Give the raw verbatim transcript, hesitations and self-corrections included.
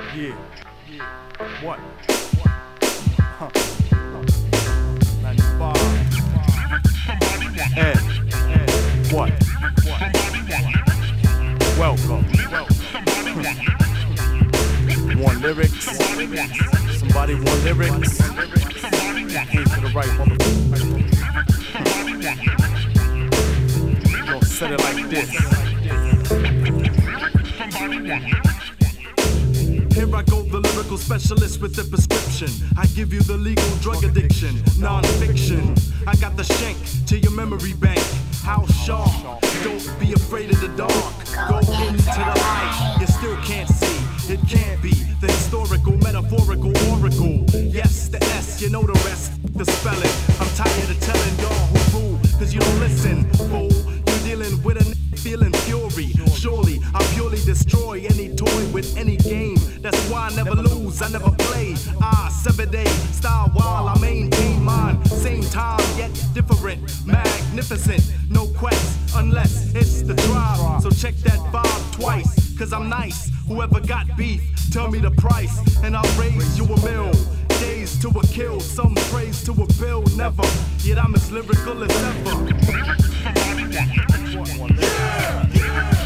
Yeah. What? Huh. ninety-five. Ed. Ed. What? Welcome. Want lyrics? Somebody want lyrics? Came to the right motherfucker. Don't set it like this. Here I go, the lyrical specialist with the prescription. I give you the legal drug addiction, non-fiction. I got the shank to your memory bank. How sharp, don't be afraid of the dark. Go into the light, you still can't see. It can't be the historical, metaphorical oracle. Yes, the S, you know the rest, the spelling. I'm tired of telling y'all who rule, cause you don't listen, fool. You're dealing with a n- feeling fury. Surely, I purely destroy any toy with any game. That's why I never lose, I never play. I seven day style while I maintain mine. Same time, yet different, magnificent. No quest, unless it's the drive. So check that vibe twice, cause I'm nice. Whoever got beef, tell me the price, and I'll raise you a mill. Days to a kill, some praise to a bill, never. Yet I'm as lyrical as ever. Yeah, yeah.